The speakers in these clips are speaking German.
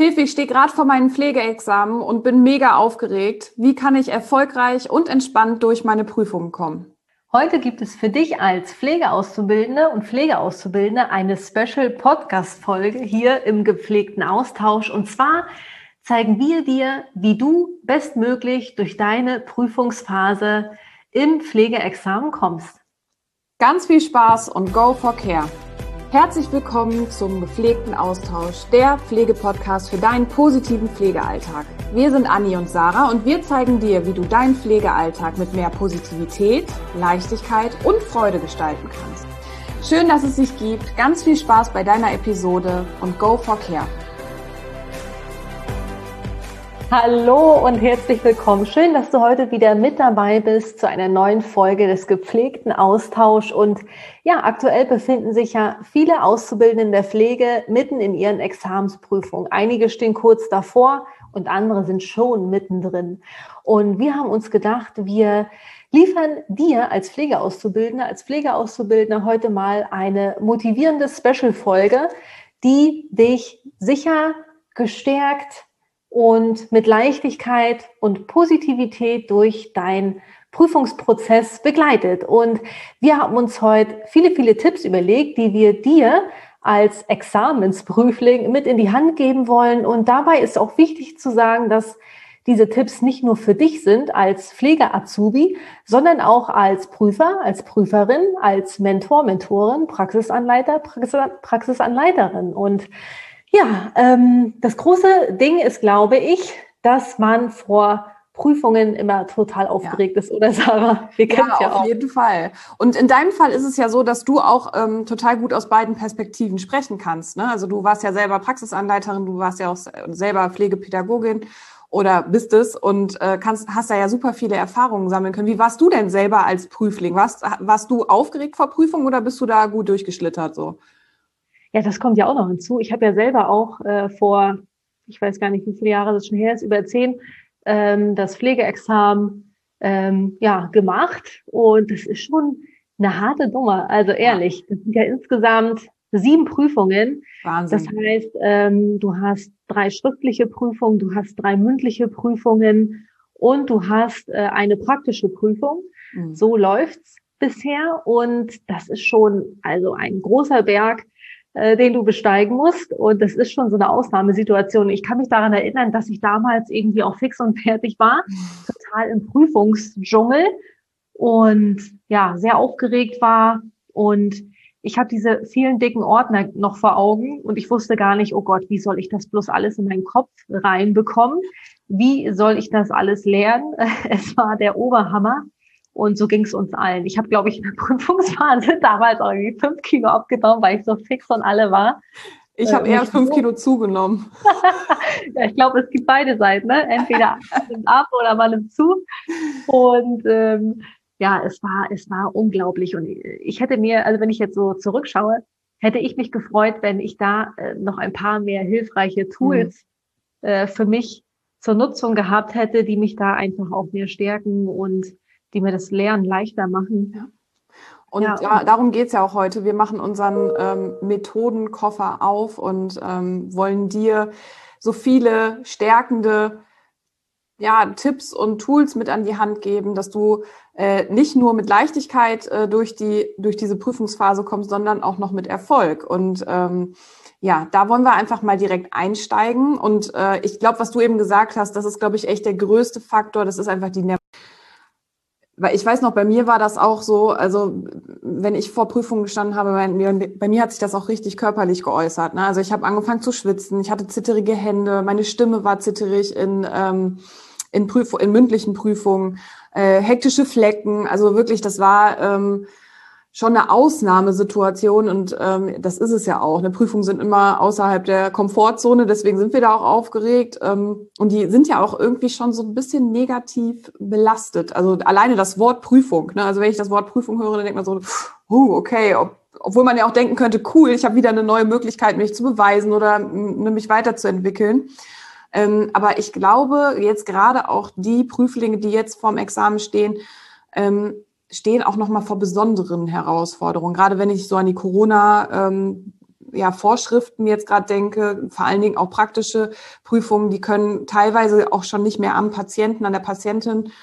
Hilfe, ich stehe gerade vor meinem Pflegeexamen und bin mega aufgeregt. Wie kann ich erfolgreich und entspannt durch meine Prüfungen kommen? Heute gibt es für dich als Pflegeauszubildende und Pflegeauszubildende eine Special-Podcast-Folge hier im gepflegten Austausch. Und zwar zeigen wir dir, wie du bestmöglich durch deine Prüfungsphase im Pflegeexamen kommst. Ganz viel Spaß und go for care. Herzlich willkommen zum gepflegten Austausch, der Pflegepodcast für deinen positiven Pflegealltag. Wir sind Anni und Sarah und wir zeigen dir, wie du deinen Pflegealltag mit mehr Positivität, Leichtigkeit und Freude gestalten kannst. Schön, dass es dich gibt. Ganz viel Spaß bei deiner Episode und go for care. Hallo und herzlich willkommen. Schön, dass du heute wieder mit dabei bist zu einer neuen Folge des gepflegten Austausch. Und ja, aktuell befinden sich ja viele Auszubildende in der Pflege mitten in ihren Examensprüfungen. Einige stehen kurz davor und andere sind schon mittendrin. Und wir haben uns gedacht, wir liefern dir als Pflegeauszubildender heute mal eine motivierende Special-Folge, die dich sicher, gestärkt und mit Leichtigkeit und Positivität durch deinen Prüfungsprozess begleitet. Und wir haben uns heute viele Tipps überlegt, die wir dir als Examensprüfling mit in die Hand geben wollen. Und dabei ist auch wichtig zu sagen, dass diese Tipps nicht nur für dich sind als Pflege-Azubi, sondern auch als Prüfer, als Prüferin, als Mentor, Mentorin, Praxisanleiter, Praxisanleiterin. Und ja, das große Ding ist, glaube ich, dass man vor Prüfungen immer total aufgeregt ist, oder Sarah? Wir kennen es ja auf jeden Fall. Und in deinem Fall ist es ja so, dass du auch total gut aus beiden Perspektiven sprechen kannst, ne? Also du warst ja selber Praxisanleiterin, du warst ja auch selber Pflegepädagogin oder bist es und hast da ja super viele Erfahrungen sammeln können. Wie warst du denn selber als Prüfling? Warst du aufgeregt vor Prüfungen oder bist du da gut durchgeschlittert so? Ja, das kommt ja auch noch hinzu. Ich habe ja selber auch vor, ich weiß gar nicht, wie viele Jahre das schon her ist, über 10, das Pflegeexamen gemacht. Und das ist schon eine harte Nummer. Also ehrlich, das sind ja insgesamt 7 Prüfungen. Wahnsinn. Das heißt, du hast 3 schriftliche Prüfungen, du hast 3 mündliche Prüfungen und du hast eine praktische Prüfung. Mhm. So läuft's bisher. Und das ist schon also ein großer Berg, den du besteigen musst. Und das ist schon so eine Ausnahmesituation. Ich kann mich daran erinnern, dass ich damals irgendwie auch fix und fertig war, total im Prüfungsdschungel und ja, sehr aufgeregt war. Und ich habe diese vielen dicken Ordner noch vor Augen und ich wusste gar nicht, oh Gott, wie soll ich das bloß alles in meinen Kopf reinbekommen? Wie soll ich das alles lernen? Es war der Oberhammer. Und so ging es uns allen. Ich habe, glaube ich, in der Prüfungsphase damals auch irgendwie 5 Kilo abgenommen, weil ich so fix und alle war. Ich habe eher 5 Kilo zugenommen. Ja, ich glaube, es gibt beide Seiten, ne? Entweder man nimmt ab oder man nimmt zu. Und es war unglaublich. Und ich hätte mir, also wenn ich jetzt so zurückschaue, hätte ich mich gefreut, wenn ich da noch ein paar mehr hilfreiche Tools für mich zur Nutzung gehabt hätte, die mich da einfach auch mehr stärken und die mir das Lernen leichter machen. Ja. Und darum geht's ja auch heute. Wir machen unseren Methodenkoffer auf und wollen dir so viele stärkende Tipps und Tools mit an die Hand geben, dass du nicht nur mit Leichtigkeit durch diese Prüfungsphase kommst, sondern auch noch mit Erfolg. Und da wollen wir einfach mal direkt einsteigen. Und ich glaube, was du eben gesagt hast, das ist, glaube ich, echt der größte Faktor. Das ist einfach die Nervosität. Weil ich weiß noch, bei mir war das auch so, also wenn ich vor Prüfungen gestanden habe, bei mir hat sich das auch richtig körperlich geäußert. Ne? Also ich habe angefangen zu schwitzen, ich hatte zitterige Hände, meine Stimme war zitterig in mündlichen Prüfungen, hektische Flecken, also wirklich, das war schon eine Ausnahmesituation und das ist es ja auch. Eine Prüfung sind immer außerhalb der Komfortzone, deswegen sind wir da auch aufgeregt und die sind ja auch irgendwie schon so ein bisschen negativ belastet. Also alleine das Wort Prüfung, ne? Also wenn ich das Wort Prüfung höre, dann denkt man so, okay, obwohl man ja auch denken könnte, cool, ich habe wieder eine neue Möglichkeit, mich zu beweisen oder mich weiterzuentwickeln. Aber ich glaube, jetzt gerade auch die Prüflinge, die jetzt vorm Examen stehen auch nochmal vor besonderen Herausforderungen. Gerade wenn ich so an die Corona Vorschriften jetzt gerade denke, vor allen Dingen auch praktische Prüfungen, die können teilweise auch schon nicht mehr am Patienten, an der Patientin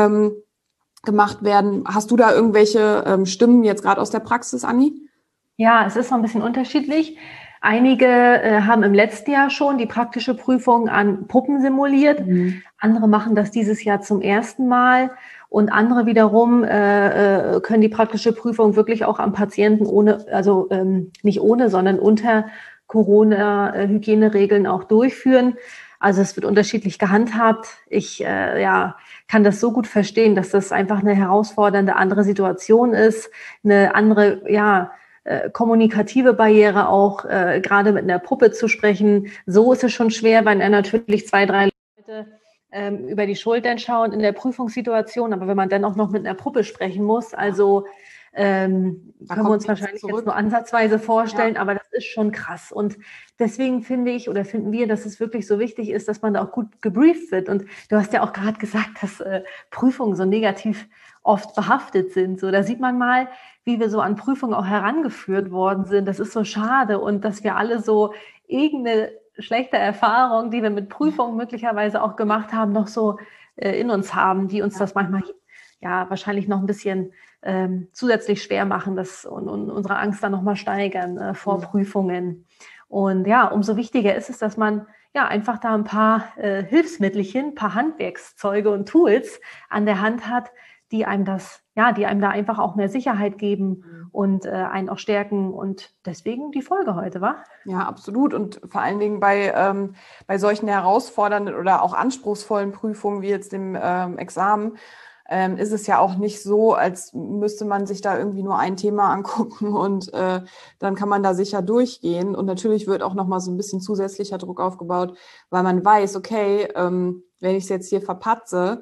gemacht werden. Hast du da irgendwelche Stimmen jetzt gerade aus der Praxis, Anni? Ja, es ist so ein bisschen unterschiedlich. Einige haben im letzten Jahr schon die praktische Prüfung an Puppen simuliert. Andere machen das dieses Jahr zum ersten Mal. Und andere wiederum können die praktische Prüfung wirklich auch am Patienten nicht ohne, sondern unter Corona-Hygieneregeln auch durchführen. Also es wird unterschiedlich gehandhabt. Ich kann das so gut verstehen, dass das einfach eine herausfordernde andere Situation ist, eine andere, kommunikative Barriere auch, gerade mit einer Puppe zu sprechen. So ist es schon schwer, weil er natürlich 2, 3 Leute über die Schultern schauen in der Prüfungssituation. Aber wenn man dann auch noch mit einer Puppe sprechen muss, also können wir uns wahrscheinlich jetzt nur ansatzweise vorstellen, aber das ist schon krass. Und deswegen finden wir, dass es wirklich so wichtig ist, dass man da auch gut gebrieft wird. Und du hast ja auch gerade gesagt, dass Prüfungen so negativ oft behaftet sind. So, da sieht man mal, wie wir so an Prüfungen auch herangeführt worden sind. Das ist so schade und dass wir alle so irgendeine schlechte Erfahrung, die wir mit Prüfungen möglicherweise auch gemacht haben, noch so in uns haben, die uns das manchmal wahrscheinlich noch ein bisschen zusätzlich schwer machen und unsere Angst dann nochmal steigern vor Prüfungen. Und ja, umso wichtiger ist es, dass man einfach da ein paar Hilfsmittelchen, ein paar Handwerkszeuge und Tools an der Hand hat, die einem da einfach auch mehr Sicherheit geben und einen auch stärken. Und deswegen die Folge heute, wa? Ja, absolut. Und vor allen Dingen bei solchen herausfordernden oder auch anspruchsvollen Prüfungen wie jetzt dem Examen, ist es ja auch nicht so, als müsste man sich da irgendwie nur ein Thema angucken und dann kann man da sicher durchgehen. Und natürlich wird auch nochmal so ein bisschen zusätzlicher Druck aufgebaut, weil man weiß, okay, wenn ich es jetzt hier verpatze,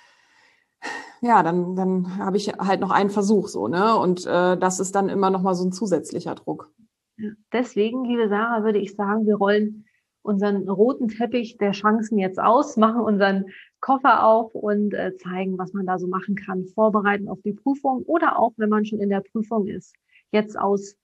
dann habe ich halt noch einen Versuch so, ne? Und das ist dann immer nochmal so ein zusätzlicher Druck. Deswegen, liebe Sarah, würde ich sagen, wir rollen unseren roten Teppich der Chancen jetzt aus, machen unseren Koffer auf und zeigen, was man da so machen kann, vorbereiten auf die Prüfung oder auch, wenn man schon in der Prüfung ist, jetzt aus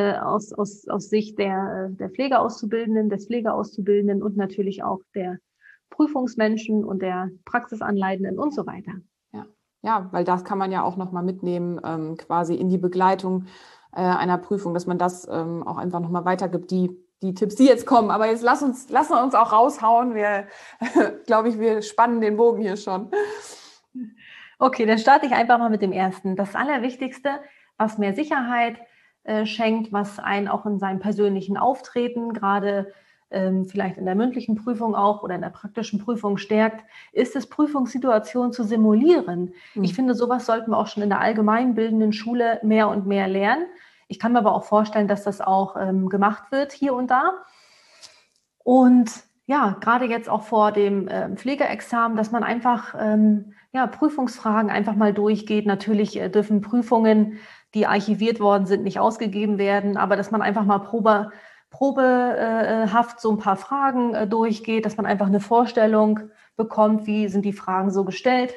Sicht der Pflegeauszubildenden, des Pflegeauszubildenden und natürlich auch der Prüfungsmenschen und der Praxisanleitenden und so weiter. Ja, weil das kann man ja auch nochmal mitnehmen, quasi in die Begleitung einer Prüfung, dass man das auch einfach nochmal weitergibt, die Tipps, die jetzt kommen. Aber jetzt lassen wir uns auch raushauen. Glaube ich, wir spannen den Bogen hier schon. Okay, dann starte ich einfach mal mit dem ersten. Das Allerwichtigste, was mehr Sicherheit schenkt, was einen auch in seinem persönlichen Auftreten, gerade vielleicht in der mündlichen Prüfung auch oder in der praktischen Prüfung stärkt, ist es, Prüfungssituationen zu simulieren. Ich finde, sowas sollten wir auch schon in der allgemeinbildenden Schule mehr und mehr lernen. Ich kann mir aber auch vorstellen, dass das auch gemacht wird hier und da. Und ja, gerade jetzt auch vor dem Pflegeexamen, dass man einfach Prüfungsfragen einfach mal durchgeht. Natürlich dürfen Prüfungen, die archiviert worden sind, nicht ausgegeben werden, aber dass man einfach mal probehaft so ein paar Fragen durchgeht, dass man einfach eine Vorstellung bekommt, wie sind die Fragen so gestellt.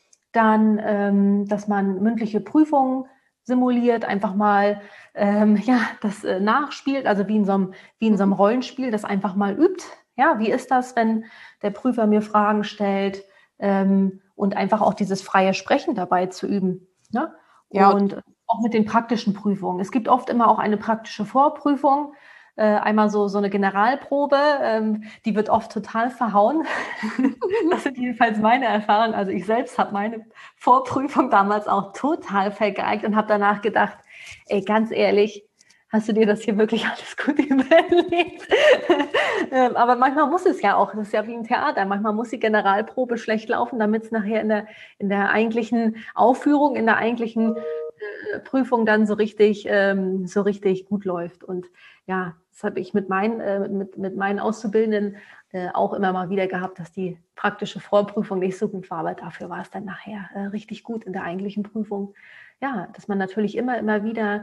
Dann, dass man mündliche Prüfungen simuliert, einfach mal das nachspielt, also wie in so einem Rollenspiel, das einfach mal übt. Ja, wie ist das, wenn der Prüfer mir Fragen stellt und einfach auch dieses freie Sprechen dabei zu üben. Ne? Ja, und auch mit den praktischen Prüfungen. Es gibt oft immer auch eine praktische Vorprüfung, einmal so eine Generalprobe, die wird oft total verhauen. Das sind jedenfalls meine Erfahrungen. Also ich selbst habe meine Vorprüfung damals auch total vergeigt und habe danach gedacht, ey, ganz ehrlich, hast du dir das hier wirklich alles gut überlegt? Aber manchmal muss es ja auch, das ist ja wie ein Theater, manchmal muss die Generalprobe schlecht laufen, damit es nachher in der eigentlichen Aufführung, in der eigentlichen Prüfung dann so richtig gut läuft. Und ja, das habe ich mit meinen Auszubildenden auch immer mal wieder gehabt, dass die praktische Vorprüfung nicht so gut war, aber dafür war es dann nachher richtig gut in der eigentlichen Prüfung. Ja, dass man natürlich immer wieder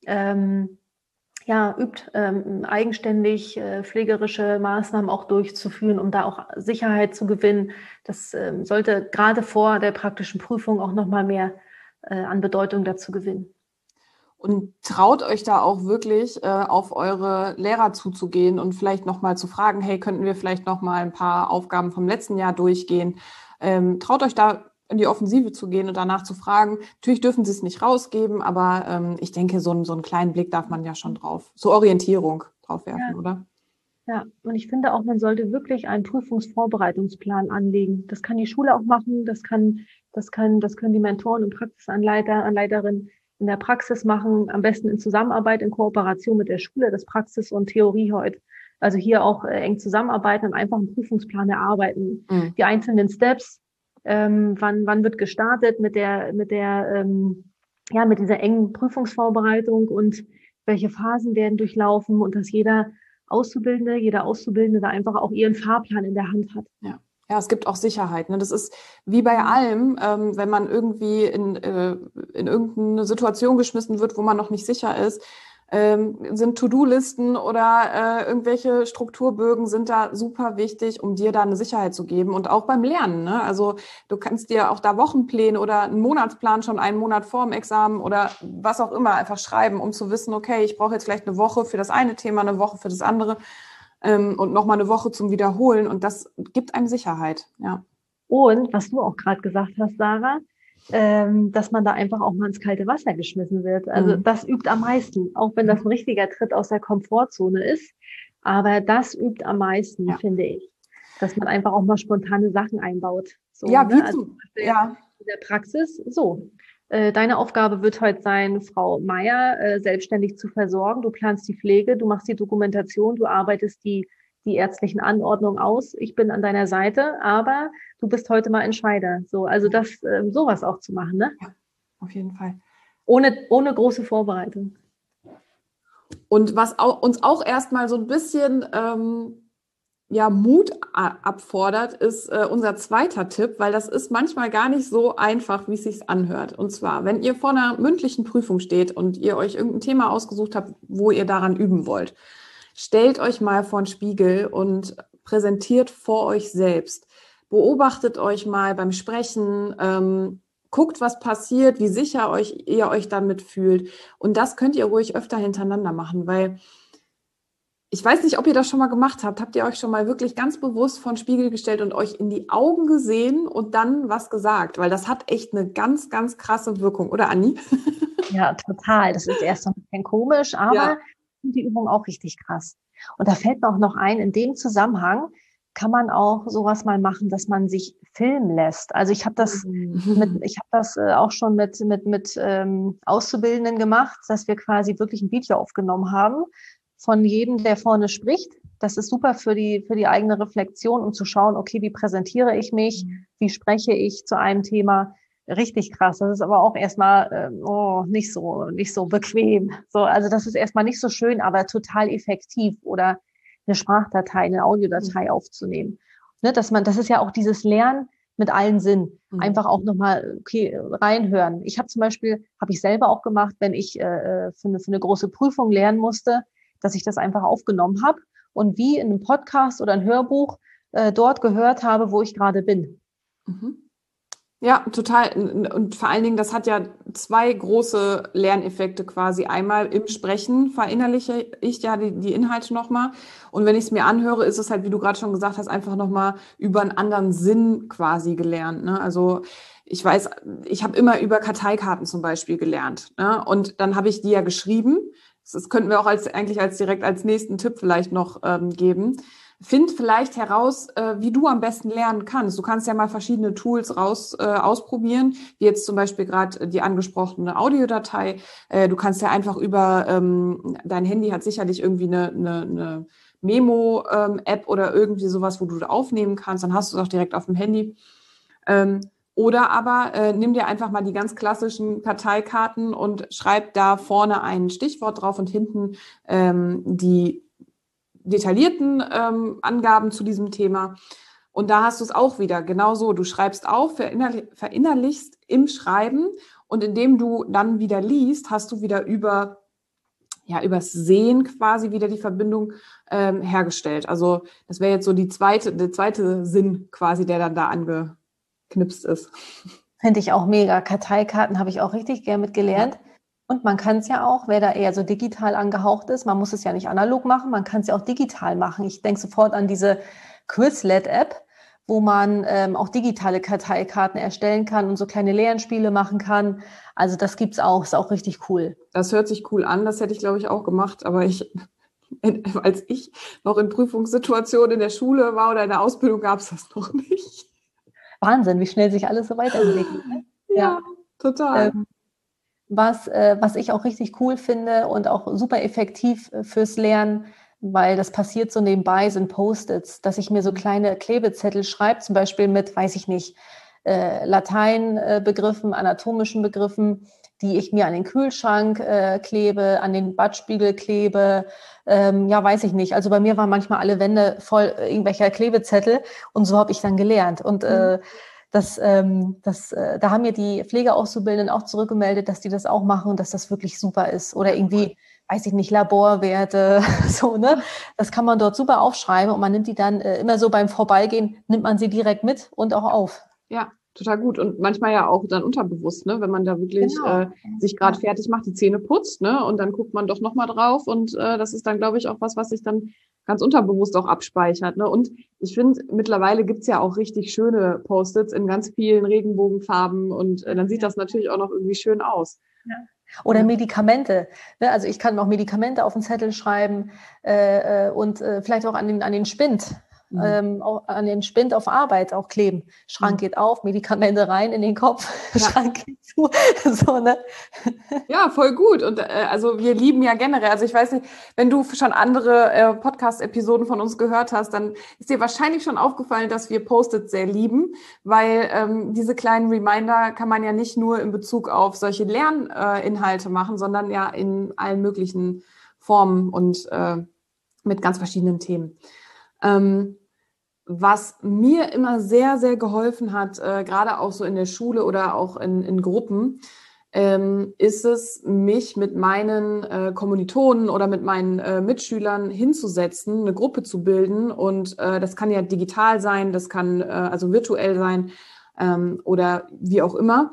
übt, eigenständig pflegerische Maßnahmen auch durchzuführen, um da auch Sicherheit zu gewinnen. Das sollte gerade vor der praktischen Prüfung auch nochmal mehr an Bedeutung dazu gewinnen. Und traut euch da auch wirklich auf eure Lehrer zuzugehen und vielleicht nochmal zu fragen, hey, könnten wir vielleicht nochmal ein paar Aufgaben vom letzten Jahr durchgehen? Traut euch da in die Offensive zu gehen und danach zu fragen. Natürlich dürfen sie es nicht rausgeben, aber ich denke, so einen kleinen Blick darf man ja schon drauf, so Orientierung drauf werfen, oder? Ja, und ich finde auch, man sollte wirklich einen Prüfungsvorbereitungsplan anlegen. Das kann die Schule auch machen, das können die Mentoren und Anleiterinnen in der Praxis machen, am besten in Zusammenarbeit, in Kooperation mit der Schule, das Praxis und Theorie heute. Also hier auch eng zusammenarbeiten und einfach einen Prüfungsplan erarbeiten. Mhm. Die einzelnen Steps, wann wird gestartet mit dieser engen Prüfungsvorbereitung und welche Phasen werden durchlaufen und dass jeder Auszubildende da einfach auch ihren Fahrplan in der Hand hat. Ja. Ja, es gibt auch Sicherheit. Ne? Das ist wie bei allem, wenn man irgendwie in irgendeine Situation geschmissen wird, wo man noch nicht sicher ist, sind To-Do-Listen oder irgendwelche Strukturbögen sind da super wichtig, um dir da eine Sicherheit zu geben. Und auch beim Lernen. Ne? Also du kannst dir auch da Wochenpläne oder einen Monatsplan schon einen Monat vor dem Examen oder was auch immer einfach schreiben, um zu wissen, okay, ich brauche jetzt vielleicht eine Woche für das eine Thema, eine Woche für das andere. Und nochmal eine Woche zum Wiederholen. Und das gibt einem Sicherheit, ja. Und was du auch gerade gesagt hast, Sarah, dass man da einfach auch mal ins kalte Wasser geschmissen wird. Also das übt am meisten, auch wenn das ein richtiger Tritt aus der Komfortzone ist. Aber das übt am meisten, finde ich. Dass man einfach auch mal spontane Sachen einbaut. So, ja, wie ne? Also in der Praxis so. Deine Aufgabe wird heute sein, Frau Meier selbstständig zu versorgen. Du planst die Pflege, du machst die Dokumentation, du arbeitest die ärztlichen Anordnungen aus. Ich bin an deiner Seite, aber du bist heute mal Entscheider. So, also das sowas auch zu machen, ne? Ja, auf jeden Fall. Ohne große Vorbereitung. Und was uns auch erstmal so ein bisschen Mut abfordert, ist unser zweiter Tipp, weil das ist manchmal gar nicht so einfach, wie es sich anhört. Und zwar, wenn ihr vor einer mündlichen Prüfung steht und ihr euch irgendein Thema ausgesucht habt, wo ihr daran üben wollt, stellt euch mal vor den Spiegel und präsentiert vor euch selbst. Beobachtet euch mal beim Sprechen, guckt, was passiert, wie sicher ihr euch damit fühlt. Und das könnt ihr ruhig öfter hintereinander machen, weil ich weiß nicht, ob ihr das schon mal gemacht habt. Habt ihr euch schon mal wirklich ganz bewusst vor den Spiegel gestellt und euch in die Augen gesehen und dann was gesagt? Weil das hat echt eine ganz, ganz krasse Wirkung. Oder, Anni? Ja, total. Das ist erst so ein bisschen komisch, aber die Übung auch richtig krass. Und da fällt mir auch noch ein, in dem Zusammenhang kann man auch sowas mal machen, dass man sich filmen lässt. Also ich habe das auch schon mit Auszubildenden gemacht, dass wir quasi wirklich ein Video aufgenommen haben von jedem, der vorne spricht. Das ist super für die eigene Reflexion, um zu schauen, okay, wie präsentiere ich mich, wie spreche ich zu einem Thema. Richtig krass. Das ist aber auch erstmal nicht so bequem. So, also das ist erstmal nicht so schön, aber total effektiv. Oder eine Sprachdatei, eine Audiodatei aufzunehmen. Ne, das ist ja auch dieses Lernen mit allen Sinnen. Einfach auch nochmal, reinhören. Habe ich selber auch gemacht, wenn ich für eine große Prüfung lernen musste, dass ich das einfach aufgenommen habe und wie in einem Podcast oder ein Hörbuch dort gehört habe, wo ich gerade bin. Mhm. Ja, total. Und vor allen Dingen, das hat ja zwei große Lerneffekte quasi. Einmal im Sprechen verinnerliche ich ja die Inhalte nochmal. Und wenn ich es mir anhöre, ist es halt, wie du gerade schon gesagt hast, einfach nochmal über einen anderen Sinn quasi gelernt. Ne? Also ich weiß, ich habe immer über Karteikarten zum Beispiel gelernt. Ne? Und dann habe ich die ja geschrieben. Das könnten wir auch direkt als nächsten Tipp vielleicht noch geben. Find vielleicht heraus, wie du am besten lernen kannst. Du kannst ja mal verschiedene Tools ausprobieren, wie jetzt zum Beispiel gerade die angesprochene Audiodatei. Du kannst ja einfach über dein Handy hat sicherlich irgendwie eine Memo-App oder irgendwie sowas, wo du aufnehmen kannst. Dann hast du es auch direkt auf dem Handy. Oder aber nimm dir einfach mal die ganz klassischen Karteikarten und schreib da vorne ein Stichwort drauf und hinten die detaillierten Angaben zu diesem Thema. Und da hast du es auch wieder genauso. Du schreibst auf, verinnerlichst im Schreiben und indem du dann wieder liest, hast du wieder übers Sehen quasi wieder die Verbindung hergestellt. Also das wäre jetzt so der zweite Sinn quasi, der dann da angeknipst ist. Finde ich auch mega. Karteikarten habe ich auch richtig gern mitgelernt. Und man kann es ja auch, wer da eher so digital angehaucht ist, man muss es ja nicht analog machen, man kann es ja auch digital machen. Ich denke sofort an diese Quizlet-App, wo man auch digitale Karteikarten erstellen kann und so kleine Lernspiele machen kann. Also das gibt's auch, ist auch richtig cool. Das hört sich cool an, das hätte ich, glaube ich, auch gemacht, aber als ich noch in Prüfungssituationen in der Schule war oder in der Ausbildung, gab es das noch nicht. Wahnsinn, wie schnell sich alles so weiterentwickelt. Ne? Ja, total. Was ich auch richtig cool finde und auch super effektiv fürs Lernen, weil das passiert so nebenbei, sind Post-its, dass ich mir so kleine Klebezettel schreibe, zum Beispiel mit, weiß ich nicht, Lateinbegriffen, anatomischen Begriffen, die ich mir an den Kühlschrank klebe, an den Badspiegel klebe, ja, weiß ich nicht. Also bei mir waren manchmal alle Wände voll irgendwelcher Klebezettel und so habe ich dann gelernt. Und da haben mir die Pflegeauszubildenden auch zurückgemeldet, dass die das auch machen und dass das wirklich super ist. Oder irgendwie, weiß ich nicht, Laborwerte, so, ne? Das kann man dort super aufschreiben und man nimmt die dann immer so beim Vorbeigehen, nimmt man sie direkt mit und auch auf. Ja, total gut. Und manchmal ja auch dann unterbewusst, ne? Wenn man da wirklich sich gerade fertig macht, die Zähne putzt, ne? Und dann guckt man doch nochmal drauf und das ist dann, glaube ich, auch was sich dann ganz unterbewusst auch abspeichert, ne? Und ich finde, mittlerweile gibt's ja auch richtig schöne Post-its in ganz vielen Regenbogenfarben und dann sieht das natürlich auch noch irgendwie schön aus. Ja. Oder Medikamente. Ne? Also ich kann noch Medikamente auf den Zettel schreiben und vielleicht auch an den Spind. Auch an den Spind auf Arbeit auch kleben. Schrank geht auf, Medikamente rein in den Kopf, Schrank geht zu. So, ne? Ja, voll gut. Und also wir lieben ja generell, also ich weiß nicht, wenn du schon andere Podcast-Episoden von uns gehört hast, dann ist dir wahrscheinlich schon aufgefallen, dass wir Post-its sehr lieben, weil diese kleinen Reminder kann man ja nicht nur in Bezug auf solche Lerninhalte machen, sondern ja in allen möglichen Formen und mit ganz verschiedenen Themen. Was mir immer sehr, sehr geholfen hat, gerade auch so in der Schule oder auch in Gruppen, ist es, mich mit meinen Kommilitonen oder mit meinen Mitschülern hinzusetzen, eine Gruppe zu bilden. Und das kann ja digital sein, das kann also virtuell sein oder wie auch immer.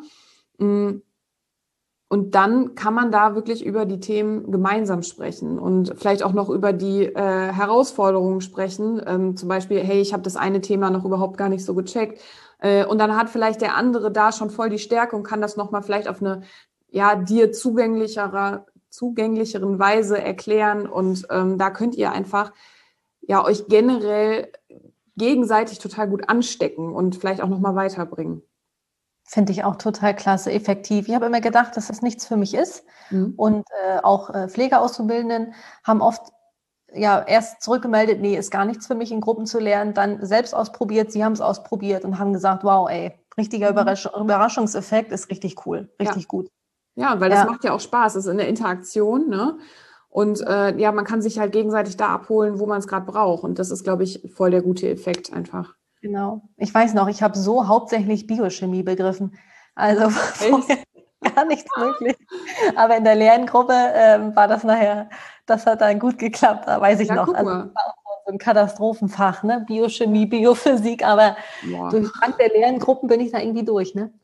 Und dann kann man da wirklich über die Themen gemeinsam sprechen und vielleicht auch noch über die Herausforderungen sprechen. Zum Beispiel, hey, ich habe das eine Thema noch überhaupt gar nicht so gecheckt. Und dann hat vielleicht der andere da schon voll die Stärke und kann das nochmal vielleicht auf eine dir zugänglicheren Weise erklären. Und da könnt ihr einfach euch generell gegenseitig total gut anstecken und vielleicht auch nochmal weiterbringen. Finde ich auch total klasse, effektiv. Ich habe immer gedacht, dass das nichts für mich ist. Und auch Pflegeauszubildenden haben oft erst zurückgemeldet, nee, ist gar nichts für mich, in Gruppen zu lernen, dann selbst ausprobiert, sie haben es ausprobiert und haben gesagt, wow, ey, richtiger Überraschungseffekt, ist richtig cool, richtig gut. Ja, weil das macht ja auch Spaß, das ist eine Interaktion, ne? Und man kann sich halt gegenseitig da abholen, wo man es gerade braucht. Und das ist, glaube ich, voll der gute Effekt einfach. Genau. Ich weiß noch, ich habe so hauptsächlich Biochemie begriffen. Also vorher gar nichts möglich. Aber in der Lerngruppe war das nachher, das hat dann gut geklappt, da weiß ich noch. Also das war auch so ein Katastrophenfach, ne? Biochemie, Biophysik, aber durch Dank der Lerngruppen bin ich da irgendwie durch, ne?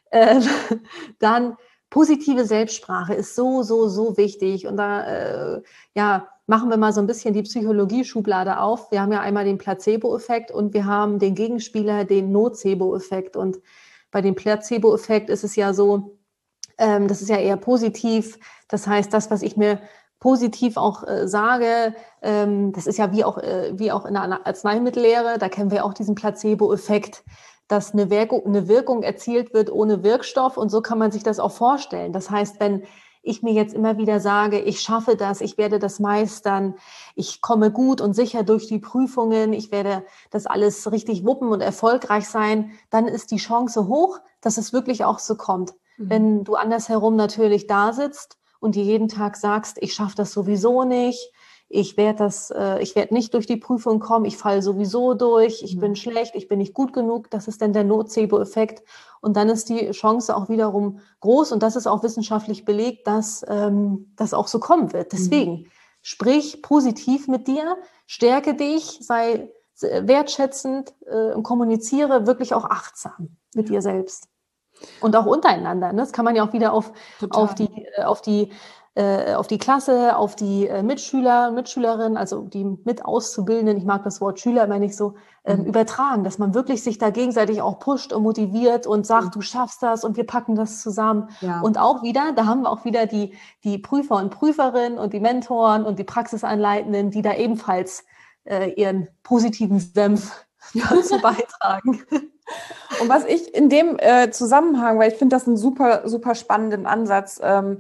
Dann positive Selbstsprache ist so, so, so wichtig. Und da, machen wir mal so ein bisschen die Psychologie-Schublade auf. Wir haben ja einmal den Placebo-Effekt und wir haben den Gegenspieler, den Nocebo-Effekt. Und bei dem Placebo-Effekt ist es ja so, das ist ja eher positiv. Das heißt, das, was ich mir positiv auch sage, das ist ja wie auch in der Arzneimittellehre, da kennen wir auch diesen Placebo-Effekt, dass eine Wirkung erzielt wird ohne Wirkstoff. Und so kann man sich das auch vorstellen. Das heißt, wenn ich mir jetzt immer wieder sage, ich schaffe das, ich werde das meistern, ich komme gut und sicher durch die Prüfungen, ich werde das alles richtig wuppen und erfolgreich sein, dann ist die Chance hoch, dass es wirklich auch so kommt. Wenn du andersherum natürlich da sitzt und dir jeden Tag sagst, ich schaffe das sowieso nicht, ich werde nicht durch die Prüfung kommen, ich falle sowieso durch, ich bin schlecht, ich bin nicht gut genug, das ist dann der Nocebo-Effekt. Und dann ist die Chance auch wiederum groß und das ist auch wissenschaftlich belegt, dass das auch so kommen wird. Deswegen, sprich positiv mit dir, stärke dich, sei wertschätzend und kommuniziere wirklich auch achtsam mit dir selbst. Und auch untereinander. Ne? Das kann man ja auch wieder auf die Klasse, auf die Mitschüler, Mitschülerinnen, also die Mitauszubildenden, ich mag das Wort Schüler immer nicht so, übertragen, dass man wirklich sich da gegenseitig auch pusht und motiviert und sagt, du schaffst das und wir packen das zusammen. Ja. Und auch wieder, da haben wir auch wieder die Prüfer und Prüferinnen und die Mentoren und die Praxisanleitenden, die da ebenfalls ihren positiven Senf dazu beitragen. Und was ich in dem Zusammenhang, weil ich finde das einen super, super spannenden Ansatz,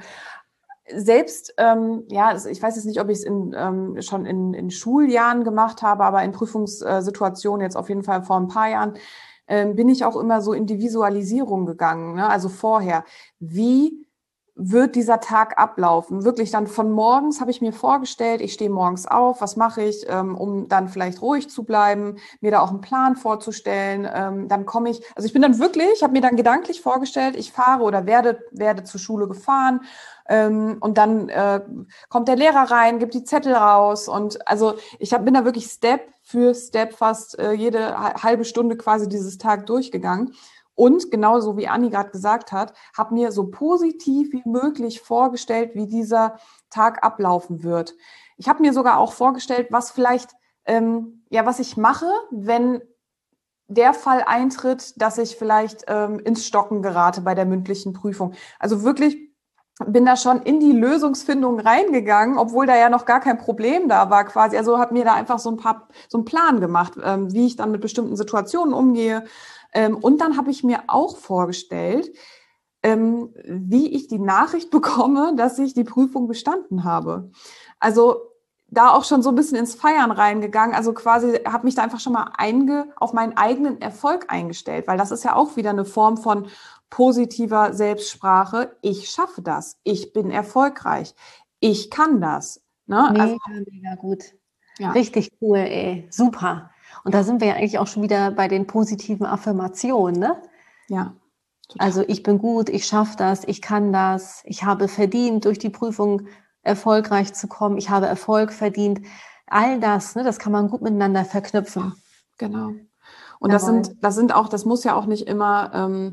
selbst, ich weiß jetzt nicht, ob ich es schon in Schuljahren gemacht habe, aber in Prüfungssituationen jetzt auf jeden Fall vor ein paar Jahren, bin ich auch immer so in die Visualisierung gegangen. Ne? Also vorher, wie wird dieser Tag ablaufen? Wirklich dann von morgens habe ich mir vorgestellt, ich stehe morgens auf, was mache ich, um dann vielleicht ruhig zu bleiben, mir da auch einen Plan vorzustellen. Dann komme ich, also ich bin dann wirklich, habe mir dann gedanklich vorgestellt, ich fahre oder werde zur Schule gefahren und dann kommt der Lehrer rein, gibt die Zettel raus und also bin da wirklich Step für Step fast jede halbe Stunde quasi dieses Tag durchgegangen. Und genauso wie Anni gerade gesagt hat, habe mir so positiv wie möglich vorgestellt, wie dieser Tag ablaufen wird. Ich habe mir sogar auch vorgestellt, was vielleicht, was ich mache, wenn der Fall eintritt, dass ich vielleicht ins Stocken gerate bei der mündlichen Prüfung. Also wirklich bin da schon in die Lösungsfindung reingegangen, obwohl da ja noch gar kein Problem da war quasi. Also habe mir da einfach so einen Plan gemacht, wie ich dann mit bestimmten Situationen umgehe. Und dann habe ich mir auch vorgestellt, wie ich die Nachricht bekomme, dass ich die Prüfung bestanden habe. Also da auch schon so ein bisschen ins Feiern reingegangen. Also quasi habe mich da einfach schon mal auf meinen eigenen Erfolg eingestellt, weil das ist ja auch wieder eine Form von positiver Selbstsprache. Ich schaffe das. Ich bin erfolgreich. Ich kann das. Ne? Mega gut. Ja. Richtig cool, ey. Super. Und da sind wir ja eigentlich auch schon wieder bei den positiven Affirmationen, ne? Ja. Total. Also ich bin gut, ich schaffe das, ich kann das, ich habe verdient, durch die Prüfung erfolgreich zu kommen, ich habe Erfolg verdient. All das, ne, das kann man gut miteinander verknüpfen. Genau. Und das muss ja auch nicht immer,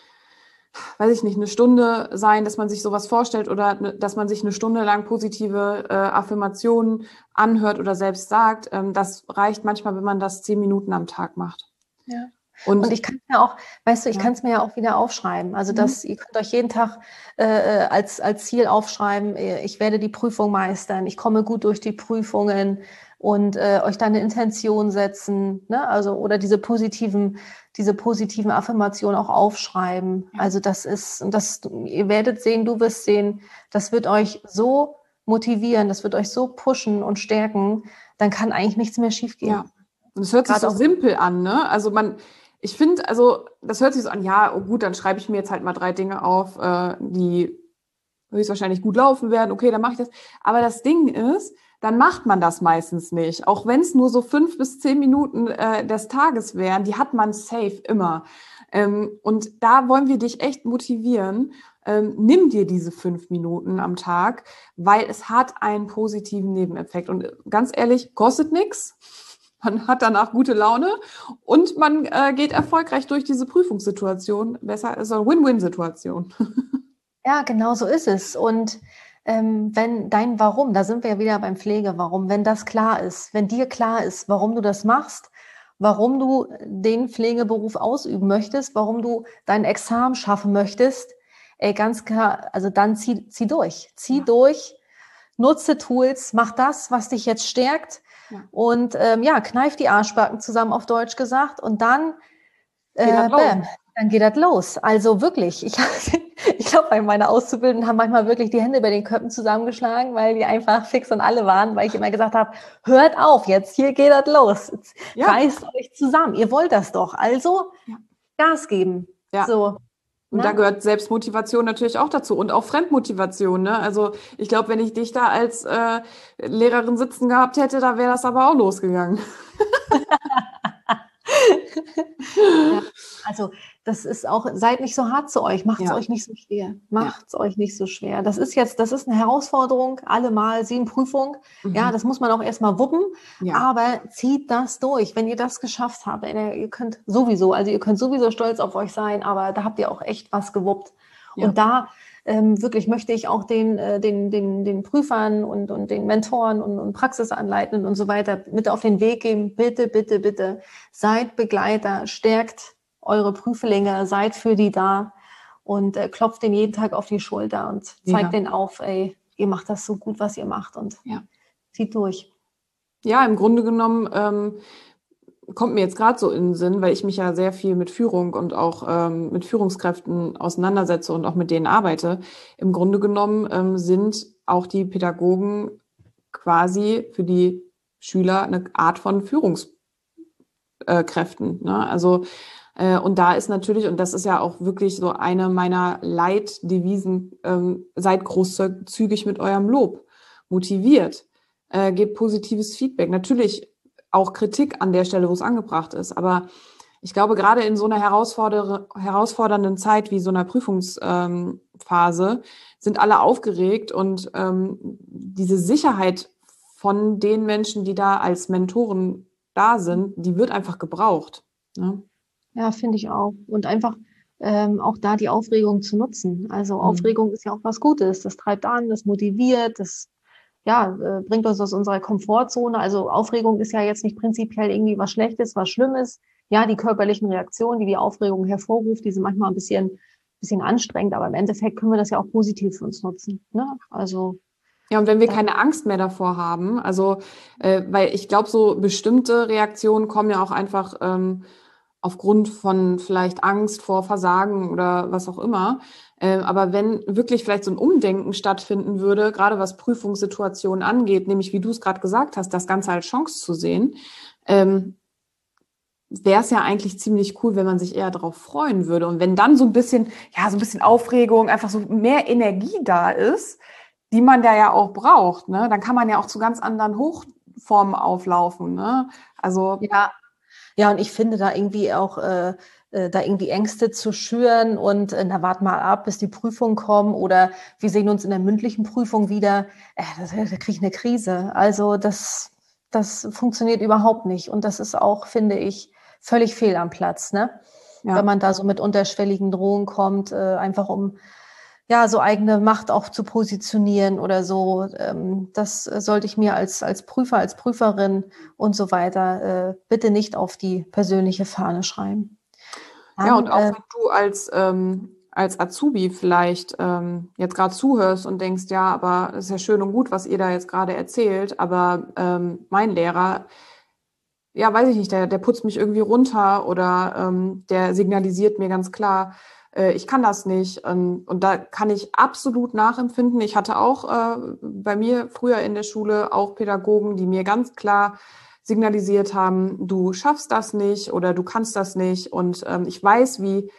weiß ich nicht, eine Stunde sein, dass man sich sowas vorstellt oder dass man sich eine Stunde lang positive Affirmationen anhört oder selbst sagt. Das reicht manchmal, wenn man das 10 Minuten am Tag macht. Ja. Und ich kann es mir auch, weißt du, ich kann es mir ja auch wieder aufschreiben. Also ihr könnt euch jeden Tag als Ziel aufschreiben, ich werde die Prüfung meistern, ich komme gut durch die Prüfungen und euch da eine Intention setzen, ne? Also oder diese positiven Affirmationen auch aufschreiben. Ja. Also ihr werdet sehen, du wirst sehen, das wird euch so motivieren, das wird euch so pushen und stärken, dann kann eigentlich nichts mehr schiefgehen. Ja. Und es hört sich so simpel an, ne? Also ich finde, also das hört sich so an, ja, oh gut, dann schreibe ich mir jetzt halt mal 3 Dinge auf, die höchstwahrscheinlich gut laufen werden. Okay, dann mache ich das. Aber das Ding ist, dann macht man das meistens nicht. Auch wenn es nur so 5 bis 10 Minuten des Tages wären, die hat man safe immer. Und da wollen wir dich echt motivieren. Nimm dir diese 5 Minuten am Tag, weil es hat einen positiven Nebeneffekt. Und ganz ehrlich, kostet nichts. Man hat danach gute Laune und man geht erfolgreich durch diese Prüfungssituation. Besser ist eine Win-Win-Situation. Ja, genau so ist es. Und wenn dein Warum, da sind wir ja wieder beim Pflege-Warum, wenn das klar ist, wenn dir klar ist, warum du das machst, warum du den Pflegeberuf ausüben möchtest, warum du dein Examen schaffen möchtest, ganz klar, also dann zieh durch. Zieh durch, nutze Tools, mach das, was dich jetzt stärkt. Ja. Und kneif die Arschbacken zusammen, auf Deutsch gesagt, und dann geht das los. Also wirklich, ich glaube, meine Auszubildenden haben manchmal wirklich die Hände über den Köpfen zusammengeschlagen, weil die einfach fix und alle waren, weil ich immer gesagt habe, hört auf jetzt, hier geht das los. Reißt euch zusammen, ihr wollt das doch. Also Gas geben. Ja. So. Und da gehört Selbstmotivation natürlich auch dazu und auch Fremdmotivation. Ne? Also ich glaube, wenn ich dich da als Lehrerin sitzen gehabt hätte, da wäre das aber auch losgegangen. Ja, Also das ist auch, seid nicht so hart zu euch, macht es euch nicht so schwer. Macht es euch nicht so schwer. Das ist eine Herausforderung, allemal 7 Prüfungen. Ja, das muss man auch erstmal wuppen, aber zieht das durch. Wenn ihr das geschafft habt, ihr könnt sowieso stolz auf euch sein, aber da habt ihr auch echt was gewuppt. Und da wirklich möchte ich auch den Prüfern und den Mentoren und Praxisanleitenden und so weiter mit auf den Weg geben. Bitte, bitte, bitte seid Begleiter, stärkt eure Prüflinge, seid für die da und klopft denen jeden Tag auf die Schulter und zeigt denen auf, ey, ihr macht das so gut, was ihr macht und zieht durch. Ja, im Grunde genommen kommt mir jetzt gerade so in den Sinn, weil ich mich ja sehr viel mit Führung und auch mit Führungskräften auseinandersetze und auch mit denen arbeite. Im Grunde genommen sind auch die Pädagogen quasi für die Schüler eine Art von Führungskräften. Ne? Also und da ist natürlich, und das ist ja auch wirklich so eine meiner Leitdevisen, seid großzügig mit eurem Lob, motiviert, gebt positives Feedback. Natürlich auch Kritik an der Stelle, wo es angebracht ist. Aber ich glaube, gerade in so einer herausfordernden Zeit wie so einer Prüfungsphase sind alle aufgeregt und diese Sicherheit von den Menschen, die da als Mentoren da sind, die wird einfach gebraucht. Ne? Ja, finde ich auch. Und einfach auch da die Aufregung zu nutzen. Also Aufregung ist ja auch was Gutes. Das treibt an, das motiviert, das bringt uns aus unserer Komfortzone. Also Aufregung ist ja jetzt nicht prinzipiell irgendwie was Schlechtes, was Schlimmes. Ja, die körperlichen Reaktionen, die die Aufregung hervorruft, die sind manchmal ein bisschen anstrengend, aber im Endeffekt können wir das ja auch positiv für uns nutzen. Ne? Also ja, und wenn wir keine Angst mehr davor haben, also weil ich glaube, so bestimmte Reaktionen kommen ja auch einfach aufgrund von vielleicht Angst vor Versagen oder was auch immer. Aber wenn wirklich vielleicht so ein Umdenken stattfinden würde, gerade was Prüfungssituationen angeht, nämlich wie du es gerade gesagt hast, das Ganze als Chance zu sehen, wäre es ja eigentlich ziemlich cool, wenn man sich eher darauf freuen würde. Und wenn dann so ein bisschen Aufregung, einfach so mehr Energie da ist, die man da ja auch braucht, ne? Dann kann man ja auch zu ganz anderen Hochformen auflaufen, ne? Also ja, und ich finde da irgendwie auch da irgendwie Ängste zu schüren und na, wart mal ab, bis die Prüfungen kommen oder wir sehen uns in der mündlichen Prüfung wieder, da kriege ich eine Krise. Also das funktioniert überhaupt nicht und das ist auch, finde ich, völlig fehl am Platz, ne? Ja. Wenn man da so mit unterschwelligen Drohungen kommt, einfach um so eigene Macht auch zu positionieren oder so. Das sollte ich mir als Prüfer, als Prüferin und so weiter bitte nicht auf die persönliche Fahne schreiben. Ja, und auch wenn du als Azubi vielleicht jetzt gerade zuhörst und denkst, ja, aber es ist ja schön und gut, was ihr da jetzt gerade erzählt, aber mein Lehrer, ja, weiß ich nicht, der putzt mich irgendwie runter oder der signalisiert mir ganz klar, ich kann das nicht. Und da kann ich absolut nachempfinden. Ich hatte auch bei mir früher in der Schule auch Pädagogen, die mir ganz klar signalisiert haben, du schaffst das nicht oder du kannst das nicht. Und ich weiß, wie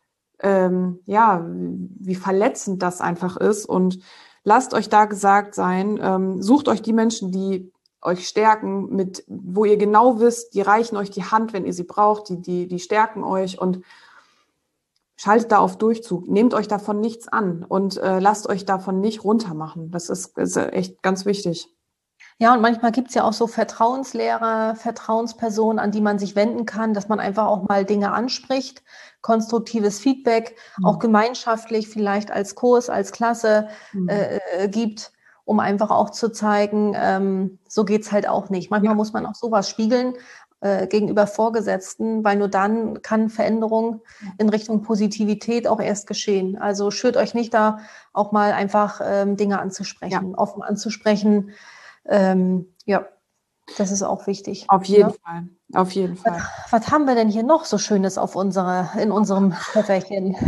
verletzend das einfach ist. Und lasst euch da gesagt sein, sucht euch die Menschen, die euch stärken, wo ihr genau wisst, die reichen euch die Hand, wenn ihr sie braucht, die stärken euch und schaltet da auf Durchzug. Nehmt euch davon nichts an und lasst euch davon nicht runtermachen. Das ist echt ganz wichtig. Ja, und manchmal gibt's ja auch so Vertrauenslehrer, Vertrauenspersonen, an die man sich wenden kann, dass man einfach auch mal Dinge anspricht, konstruktives Feedback, auch gemeinschaftlich vielleicht als Kurs, als Klasse gibt, um einfach auch zu zeigen, so geht's halt auch nicht. Manchmal muss man auch sowas spiegeln gegenüber Vorgesetzten, weil nur dann kann Veränderung in Richtung Positivität auch erst geschehen. Also schürt euch nicht da auch mal einfach Dinge anzusprechen, offen anzusprechen. Das ist auch wichtig. Auf jeden Fall. Auf jeden Fall. Was haben wir denn hier noch so Schönes in unserem Köfferchen?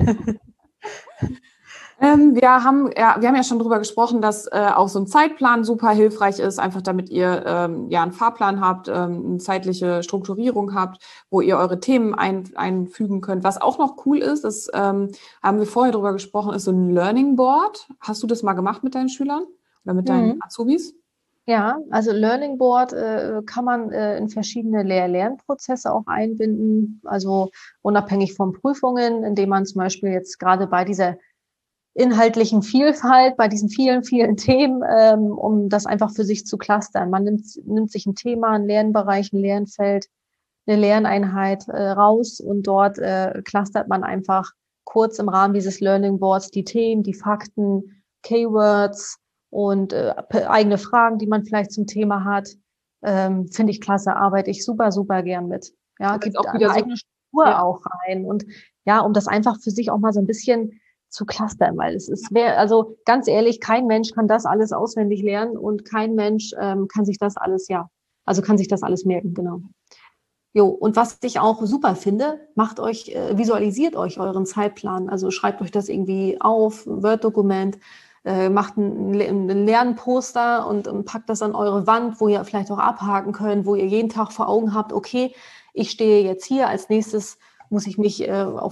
Wir haben ja schon drüber gesprochen, dass auch so ein Zeitplan super hilfreich ist, einfach damit ihr einen Fahrplan habt, eine zeitliche Strukturierung habt, wo ihr eure Themen einfügen könnt. Was auch noch cool ist, das haben wir vorher drüber gesprochen, ist so ein Learning Board. Hast du das mal gemacht mit deinen Schülern oder mit deinen Azubis? Ja, also Learning Board kann man in verschiedene Lehr-Lernprozesse auch einbinden, also unabhängig von Prüfungen, indem man zum Beispiel jetzt gerade bei dieser inhaltlichen Vielfalt, bei diesen vielen, vielen Themen, um das einfach für sich zu clustern. Man nimmt sich ein Thema, einen Lernbereich, ein Lernfeld, eine Lerneinheit raus und dort clustert man einfach kurz im Rahmen dieses Learning Boards die Themen, die Fakten, Keywords und eigene Fragen, die man vielleicht zum Thema hat. Finde ich klasse, arbeite ich super, super gern mit. Ja, Das ist gibt auch wieder eine so, eigene Struktur ja. auch rein und ja, um das einfach für sich auch mal so ein bisschen zu clustern, weil also ganz ehrlich, kein Mensch kann das alles auswendig lernen und kein Mensch kann sich das alles, kann sich das alles merken, genau. Jo, und was ich auch super finde, visualisiert euch euren Zeitplan. Also schreibt euch das irgendwie auf, ein Word-Dokument, macht ein Lernposter und packt das an eure Wand, wo ihr vielleicht auch abhaken könnt, wo ihr jeden Tag vor Augen habt, okay, ich stehe jetzt hier, als nächstes muss ich mich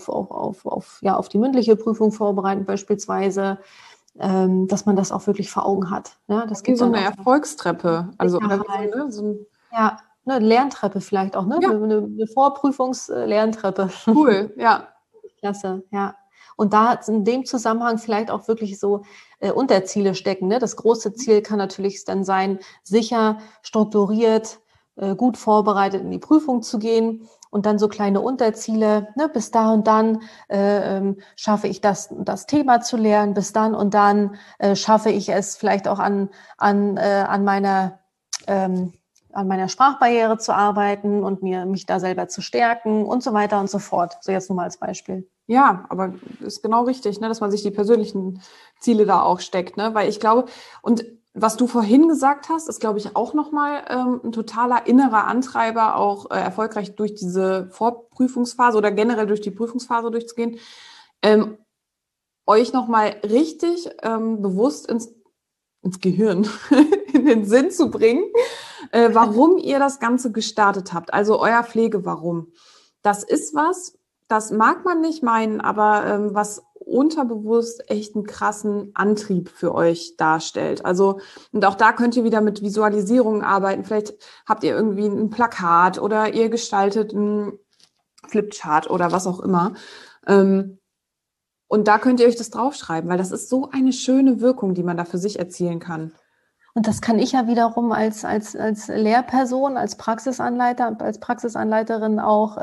auf die mündliche Prüfung vorbereiten beispielsweise, dass man das auch wirklich vor Augen hat. Ja, das Wie gibt so dann eine auch Erfolgstreppe. Also, oder wie Sicherheit. so ein, Ja, eine Lerntreppe vielleicht auch, ne? ja, Eine Vorprüfungs-Lerntreppe. cool, ja. Klasse, ja. Und da in dem Zusammenhang vielleicht auch wirklich so Unterziele stecken. Ne? Das große Ziel kann natürlich dann sein, sicher, strukturiert, gut vorbereitet in die Prüfung zu gehen und dann so kleine Unterziele. Ne? Bis da und dann schaffe ich das Thema zu lernen. Bis dann und dann schaffe ich es vielleicht auch an meiner Sprachbarriere zu arbeiten und mich da selber zu stärken und so weiter und so fort. So jetzt nur mal als Beispiel. Ja, aber ist genau richtig, ne, dass man sich die persönlichen Ziele da auch steckt, ne? Weil ich glaube, und was du vorhin gesagt hast, ist, glaube ich, auch nochmal ein totaler innerer Antreiber, auch erfolgreich durch diese Vorprüfungsphase oder generell durch die Prüfungsphase durchzugehen, ähm, euch nochmal richtig bewusst ins Gehirn, in den Sinn zu bringen, warum ihr das Ganze gestartet habt. Also euer Pflegewarum. Das ist was, das mag man nicht meinen, aber was unterbewusst echt einen krassen Antrieb für euch darstellt. Also, und auch da könnt ihr wieder mit Visualisierungen arbeiten. Vielleicht habt ihr irgendwie ein Plakat oder ihr gestaltet einen Flipchart oder was auch immer. Und da könnt ihr euch das draufschreiben, weil das ist so eine schöne Wirkung, die man da für sich erzielen kann. Und das kann ich ja wiederum als Lehrperson, als Praxisanleiter, als Praxisanleiterin auch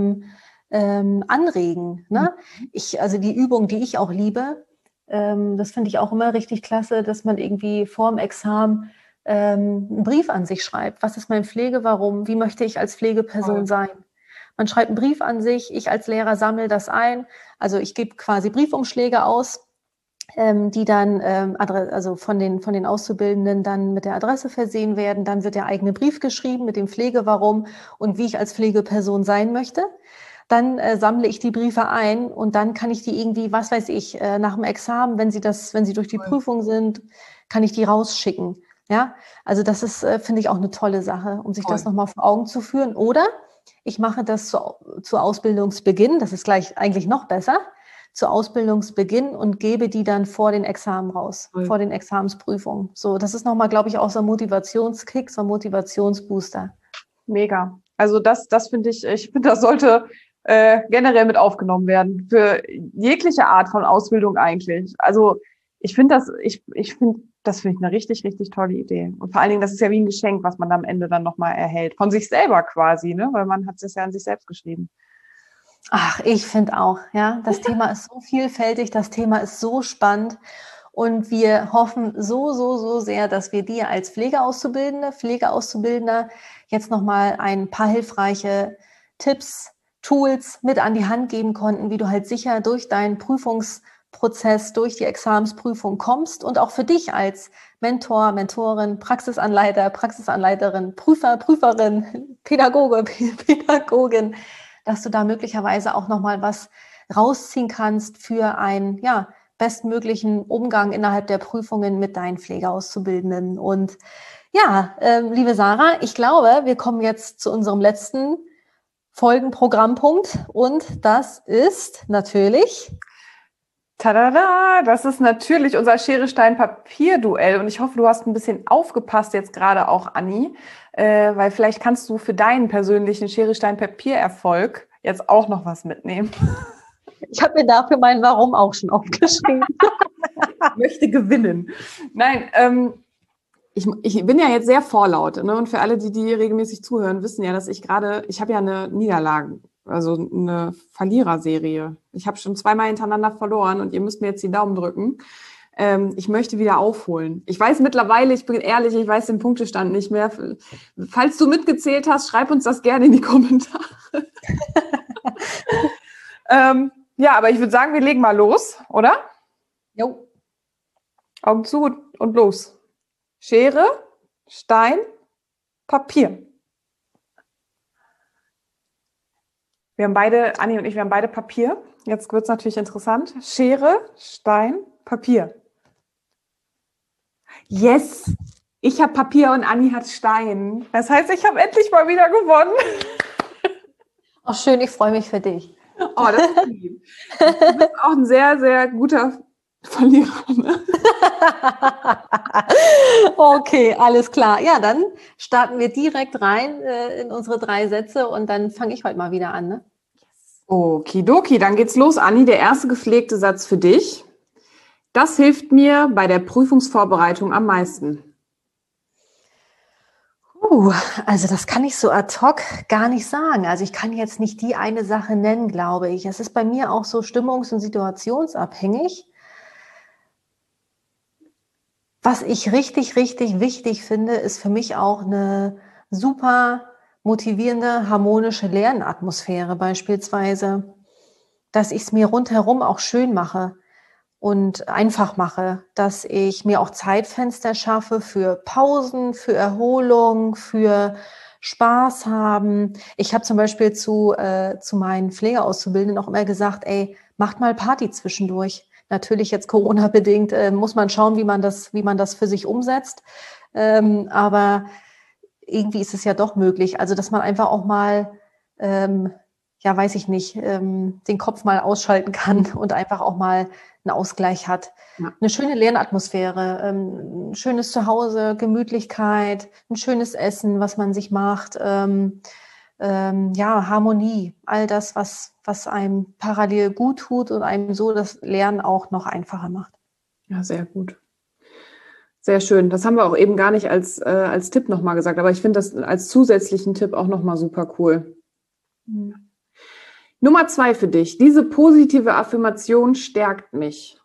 anregen. Ne? Also die Übung, die ich auch liebe, das finde ich auch immer richtig klasse, dass man irgendwie vorm Examen einen Brief an sich schreibt. Was ist mein Pflegewarum? Wie möchte ich als Pflegeperson sein? Man schreibt einen Brief an sich, ich als Lehrer sammle das ein. Also ich gebe quasi Briefumschläge aus, die dann also von den Auszubildenden dann mit der Adresse versehen werden. Dann wird der eigene Brief geschrieben mit dem Pflegewarum und wie ich als Pflegeperson sein möchte. Dann sammle ich die Briefe ein und dann kann ich die irgendwie, was weiß ich, nach dem Examen, wenn sie durch die Prüfung sind, kann ich die rausschicken. Ja, also das ist, finde ich, auch eine tolle Sache, um sich das nochmal vor Augen zu führen. Oder ich mache das zu Ausbildungsbeginn, das ist gleich eigentlich noch besser, zu Ausbildungsbeginn und gebe die dann vor den Examen raus, vor den Examensprüfungen. So, das ist nochmal, glaube ich, auch so ein Motivationskick, so ein Motivationsbooster. Mega. Also das finde ich finde, das sollte generell mit aufgenommen werden für jegliche Art von Ausbildung eigentlich. Also ich finde das finde ich eine richtig, richtig tolle Idee. Und vor allen Dingen, das ist ja wie ein Geschenk, was man am Ende dann nochmal erhält. Von sich selber quasi, ne? Weil man hat es ja an sich selbst geschrieben. Ach, ich finde auch, ja. Das Thema ist so vielfältig, das Thema ist so spannend. Und wir hoffen so sehr, dass wir dir als Pflegeauszubildender jetzt nochmal ein paar hilfreiche Tipps, Tools mit an die Hand geben konnten, wie du halt sicher durch deinen Prüfungsprozess, durch die Examensprüfung kommst und auch für dich als Mentor, Mentorin, Praxisanleiter, Praxisanleiterin, Prüfer, Prüferin, Pädagoge, Pädagogin, dass du da möglicherweise auch nochmal was rausziehen kannst für einen, bestmöglichen Umgang innerhalb der Prüfungen mit deinen Pflegeauszubildenden. Und ja, liebe Sarah, ich glaube, wir kommen jetzt zu unserem letzten Folgenprogrammpunkt und das ist natürlich Tada! Das ist natürlich unser Schere-Stein-Papier-Duell und ich hoffe, du hast ein bisschen aufgepasst jetzt gerade auch, Anni, weil vielleicht kannst du für deinen persönlichen Schere-Stein-Papier-Erfolg jetzt auch noch was mitnehmen. Ich habe mir dafür mein Warum auch schon aufgeschrieben. Ich möchte gewinnen. Nein, ich bin ja jetzt sehr vorlaut, ne? Und für alle, die regelmäßig zuhören, wissen ja, dass ich habe ja eine Niederlage, also eine Verliererserie. Ich habe schon 2-mal hintereinander verloren und ihr müsst mir jetzt die Daumen drücken. Ich möchte wieder aufholen. Ich weiß mittlerweile, ich bin ehrlich, ich weiß den Punktestand nicht mehr. Falls du mitgezählt hast, schreib uns das gerne in die Kommentare. Ja, aber ich würde sagen, wir legen mal los, oder? Jo. Augen zu und los. Schere, Stein, Papier. Wir haben beide, Anni und ich, wir haben beide Papier. Jetzt wird es natürlich interessant. Schere, Stein, Papier. Yes! Ich habe Papier und Anni hat Stein. Das heißt, ich habe endlich mal wieder gewonnen. Ach schön, ich freue mich für dich. Oh, das ist lieb. Du bist auch ein sehr, sehr guter Verlierer. Ne? Okay, alles klar. Ja, dann starten wir direkt rein in unsere 3 Sätze und dann fange ich heute mal wieder an. Ne? Okidoki, dann geht's los, Anni. Der erste gepflegte Satz für dich. Das hilft mir bei der Prüfungsvorbereitung am meisten. Also das kann ich so ad hoc gar nicht sagen. Also ich kann jetzt nicht die eine Sache nennen, glaube ich. Es ist bei mir auch so stimmungs- und situationsabhängig. Was ich richtig, richtig wichtig finde, ist für mich auch eine super motivierende, harmonische Lernatmosphäre beispielsweise. Dass ich es mir rundherum auch schön mache und einfach mache, dass ich mir auch Zeitfenster schaffe für Pausen, für Erholung, für Spaß haben. Ich habe zum Beispiel zu meinen Pflegeauszubildenden auch immer gesagt, ey, macht mal Party zwischendurch. Natürlich jetzt Corona-bedingt muss man schauen, wie man das für sich umsetzt. Aber irgendwie ist es ja doch möglich. Also, dass man einfach auch mal, ja, weiß ich nicht, den Kopf mal ausschalten kann und einfach auch mal einen Ausgleich hat. Ja. Eine schöne Lernatmosphäre, ein schönes Zuhause, Gemütlichkeit, ein schönes Essen, was man sich macht, ja, Harmonie, all das, was einem parallel gut tut und einem so das Lernen auch noch einfacher macht. Ja, sehr gut. Sehr schön. Das haben wir auch eben gar nicht als Tipp nochmal gesagt, aber ich finde das als zusätzlichen Tipp auch nochmal super cool. Mhm. Nummer 2 für dich. Diese positive Affirmation stärkt mich.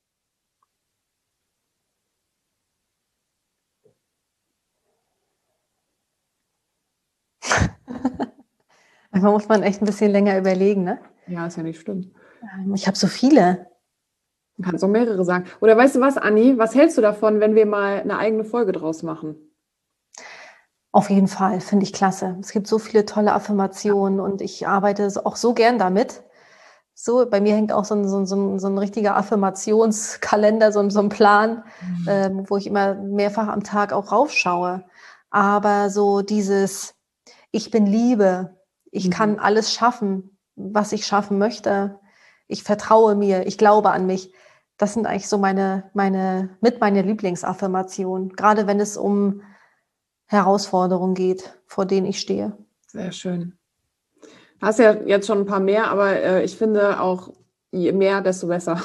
Manchmal muss man echt ein bisschen länger überlegen, ne? Ja, ist ja nicht schlimm. Ich habe so viele. Du kannst auch mehrere sagen. Oder weißt du was, Anni? Was hältst du davon, wenn wir mal eine eigene Folge draus machen? Auf jeden Fall, finde ich klasse. Es gibt so viele tolle Affirmationen und ich arbeite auch so gern damit. So, bei mir hängt auch so ein richtiger Affirmationskalender, so ein Plan, wo ich immer mehrfach am Tag auch raufschaue. Aber so dieses, ich bin Liebe, ich kann alles schaffen, was ich schaffen möchte. Ich vertraue mir, ich glaube an mich. Das sind eigentlich so meine Lieblingsaffirmationen, gerade wenn es um Herausforderungen geht, vor denen ich stehe. Sehr schön. Du hast ja jetzt schon ein paar mehr, aber ich finde auch, je mehr, desto besser.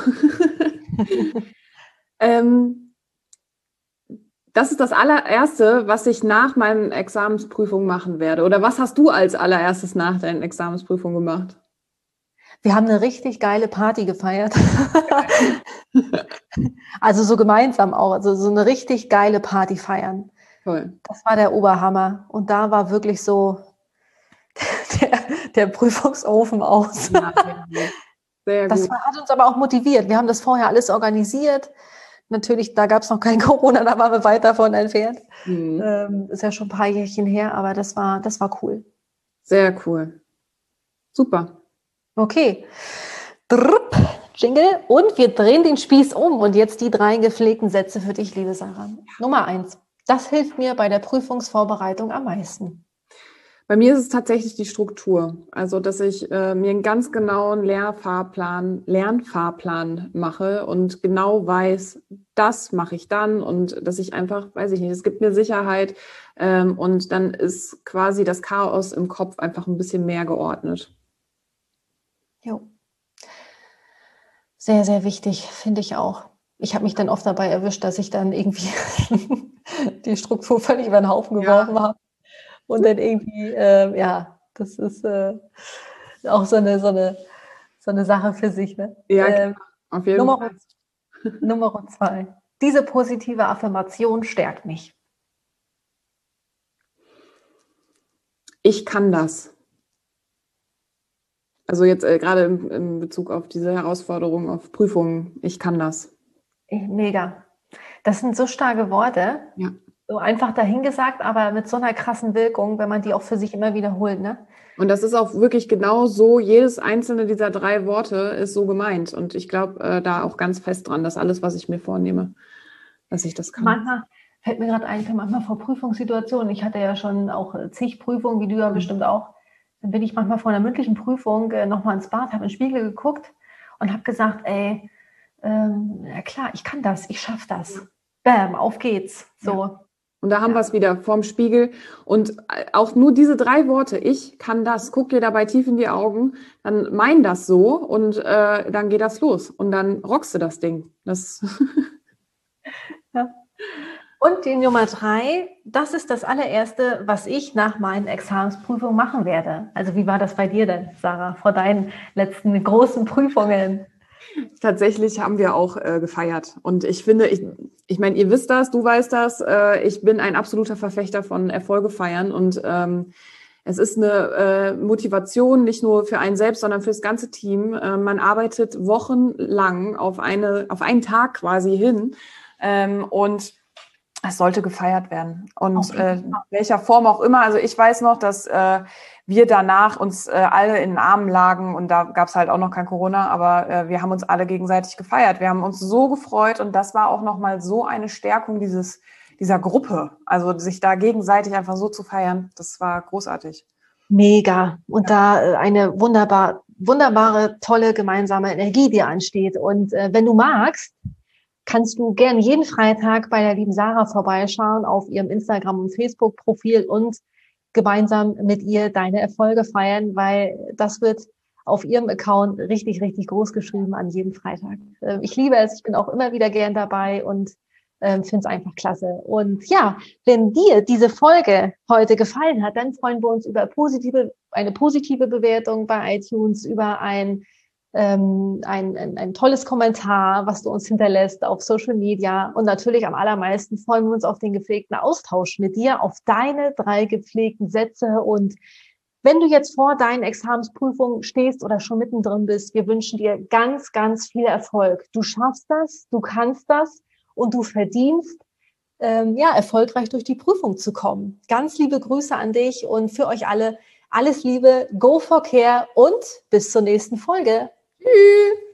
Das ist das allererste, was ich nach meinen Examensprüfungen machen werde. Oder was hast du als allererstes nach deinen Examensprüfungen gemacht? Wir haben eine richtig geile Party gefeiert. Also so gemeinsam auch, also so eine richtig geile Party feiern. Toll. Das war der Oberhammer. Und da war wirklich so der Prüfungsofen aus. Ja, sehr gut. Das hat uns aber auch motiviert. Wir haben das vorher alles organisiert. Natürlich, da gab es noch kein Corona, da waren wir weit davon entfernt. Ist ja schon ein paar Jährchen her, aber das war cool. Sehr cool. Super. Okay. Jingle. Und wir drehen den Spieß um. Und jetzt die 3 gepflegten Sätze für dich, liebe Sarah. Nummer 1. Das hilft mir bei der Prüfungsvorbereitung am meisten. Bei mir ist es tatsächlich die Struktur. Also, dass ich mir einen ganz genauen Lernfahrplan mache und genau weiß, das mache ich dann und dass ich einfach, weiß ich nicht, es gibt mir Sicherheit und dann ist quasi das Chaos im Kopf einfach ein bisschen mehr geordnet. Jo. Sehr, sehr wichtig, finde ich auch. Ich habe mich dann oft dabei erwischt, dass ich dann irgendwie die Struktur völlig über den Haufen geworfen habe und dann irgendwie, das ist auch so eine Sache für sich. Ne? Ja, auf jeden Fall. Nummer 2. Diese positive Affirmation stärkt mich. Ich kann das. Also jetzt gerade in Bezug auf diese Herausforderung, auf Prüfungen, ich kann das. Mega. Das sind so starke Worte. Ja. So einfach dahingesagt, aber mit so einer krassen Wirkung, wenn man die auch für sich immer wiederholt, ne? Und das ist auch wirklich genau so, jedes einzelne dieser 3 Worte ist so gemeint. Und ich glaube da auch ganz fest dran, dass alles, was ich mir vornehme, dass ich das kann. Manchmal fällt mir gerade ein, manchmal vor Prüfungssituationen, ich hatte ja schon auch zig Prüfungen, wie du ja bestimmt auch, dann bin ich manchmal vor einer mündlichen Prüfung nochmal ins Bad, habe in den Spiegel geguckt und habe gesagt, ey, ja klar, ich kann das, ich schaffe das. Bam, auf geht's. So. Ja. Und da haben wir es wieder vorm Spiegel. Und auch nur diese 3 Worte, ich kann das, guck dir dabei tief in die Augen, dann mein das so und dann geht das los. Und dann rockst du das Ding. Das ja. Und die Nummer 3, das ist das allererste, was ich nach meinen Examensprüfungen machen werde. Also wie war das bei dir denn, Sarah, vor deinen letzten großen Prüfungen? Tatsächlich haben wir auch gefeiert. Und ich finde, ich meine, ihr wisst das, du weißt das, ich bin ein absoluter Verfechter von Erfolge feiern. Und es ist eine Motivation, nicht nur für einen selbst, sondern für das ganze Team. Man arbeitet wochenlang auf einen Tag quasi hin. Und es sollte gefeiert werden. Und welcher Form auch immer. Also ich weiß noch, dass wir danach uns alle in den Armen lagen und da gab es halt auch noch kein Corona, aber wir haben uns alle gegenseitig gefeiert. Wir haben uns so gefreut und das war auch nochmal so eine Stärkung dieser Gruppe. Also sich da gegenseitig einfach so zu feiern, das war großartig. Mega. Und da eine wunderbare, tolle gemeinsame Energie, die ansteht. Und wenn du magst, kannst du gerne jeden Freitag bei der lieben Sarah vorbeischauen auf ihrem Instagram- und Facebook-Profil und gemeinsam mit ihr deine Erfolge feiern, weil das wird auf ihrem Account richtig, richtig groß geschrieben an jedem Freitag. Ich liebe es, ich bin auch immer wieder gern dabei und finde es einfach klasse. Und ja, wenn dir diese Folge heute gefallen hat, dann freuen wir uns über eine positive Bewertung bei iTunes, über ein tolles Kommentar, was du uns hinterlässt auf Social Media. Und natürlich am allermeisten freuen wir uns auf den gepflegten Austausch mit dir, auf deine 3 gepflegten Sätze. Und wenn du jetzt vor deinen Examensprüfungen stehst oder schon mittendrin bist, wir wünschen dir ganz, ganz viel Erfolg. Du schaffst das, du kannst das und du verdienst, erfolgreich durch die Prüfung zu kommen. Ganz liebe Grüße an dich und für euch alle alles Liebe, go for care und bis zur nächsten Folge. Tschüss.